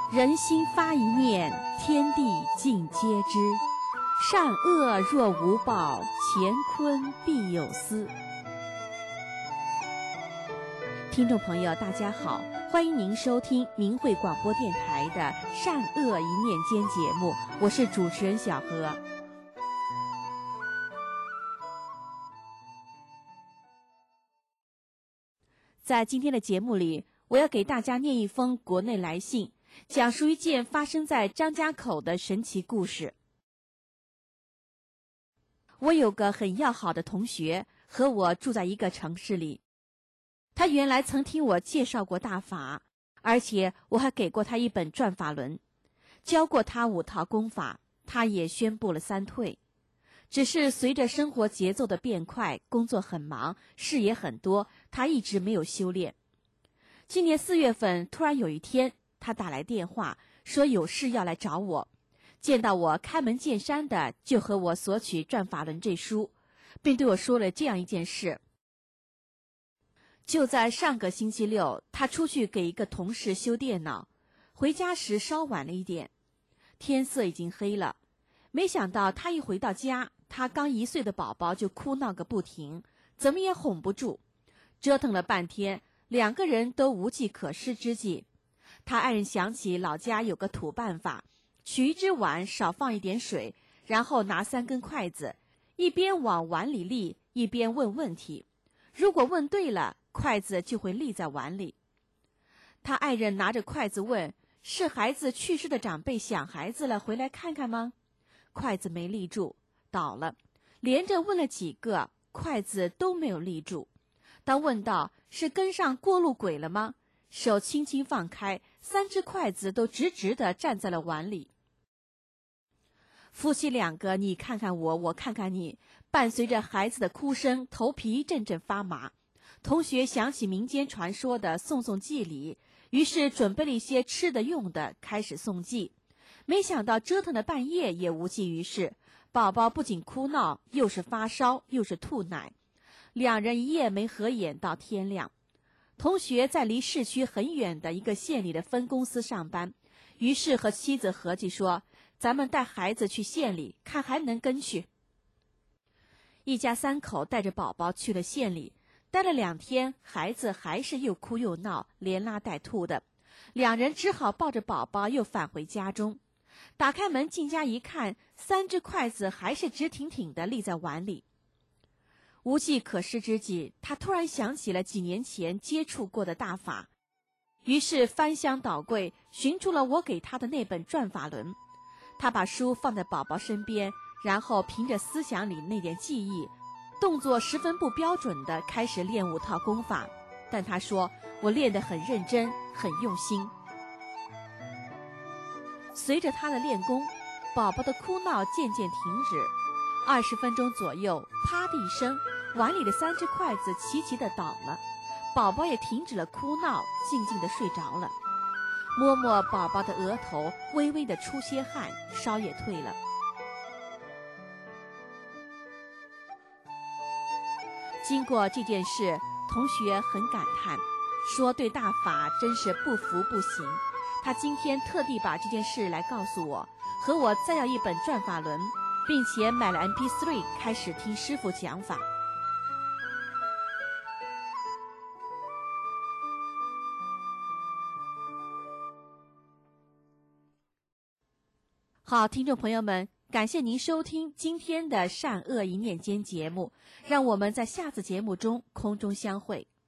人心发一念，天地尽皆知。善恶若无报，乾坤必有私。听众朋友大家好，欢迎您收听明慧广播电台的善恶一念间节目，我是主持人小何。在今天的节目里，我要给大家念一封国内来信，讲述一件发生在张家口的神奇故事。我有个很要好的同学，和我住在一个城市里。他原来曾听我介绍过大法，而且我还给过他一本转法轮，教过他5套功法，他也宣布了3退。只是随着生活节奏的变快，工作很忙，事也很多，他一直没有修炼。今年4月份，突然有一天，他打来电话，说有事要来找我。见到我开门见山的就和我索取《转法轮》这书，并对我说了这样一件事。就在上个星期六，他出去给一个同事修电脑，回家时稍晚了一点，天色已经黑了。没想到他一回到家，他刚1岁的宝宝就哭闹个不停，怎么也哄不住，折腾了半天，2个人都无计可施之际，他爱人想起老家有个土办法，取一只碗，少放一点水，然后拿3根筷子，一边往碗里立，一边问问题。如果问对了，筷子就会立在碗里。他爱人拿着筷子问：是孩子去世的长辈想孩子了，回来看看吗？筷子没立住，倒了。连着问了几个，筷子都没有立住。当问到是跟上过路鬼了吗？手轻轻放开，3只筷子都直直地站在了碗里。夫妻2个你看看我，我看看你，伴随着孩子的哭声，头皮一阵阵发麻。同学想起民间传说的送祭礼，于是准备了一些吃的用的，开始送祭。没想到折腾了半夜也无济于事，宝宝不仅哭闹，又是发烧，又是吐奶，2人一夜没合眼到天亮。同学在离市区很远的一个县里的分公司上班，于是和妻子合计说，咱们带孩子去县里，看还能跟去。一家3口带着宝宝去了县里，待了2天，孩子还是又哭又闹，连拉带吐的，2人只好抱着宝宝又返回家中。打开门进家一看，3只筷子还是直挺挺地立在碗里。无计可施之际，他突然想起了几年前接触过的大法，于是翻箱倒柜，寻出了我给他的那本《转法轮》。他把书放在宝宝身边，然后凭着思想里那点记忆，动作十分不标准地开始练5套功法。但他说，我练得很认真，很用心。随着他的练功，宝宝的哭闹渐渐停止。20分钟左右，啪的一声，碗里的3只筷子齐齐地倒了，宝宝也停止了哭闹，静静地睡着了。摸摸宝宝的额头，微微地出些汗，烧也退了。经过这件事，同学很感叹，说对大法真是不服不行。他今天特地把这件事来告诉我，和我再要一本《转法轮》，并且买了 MP3 开始听师父讲法。好，听众朋友们，感谢您收听今天的善恶一念间节目，让我们在下次节目中空中相会。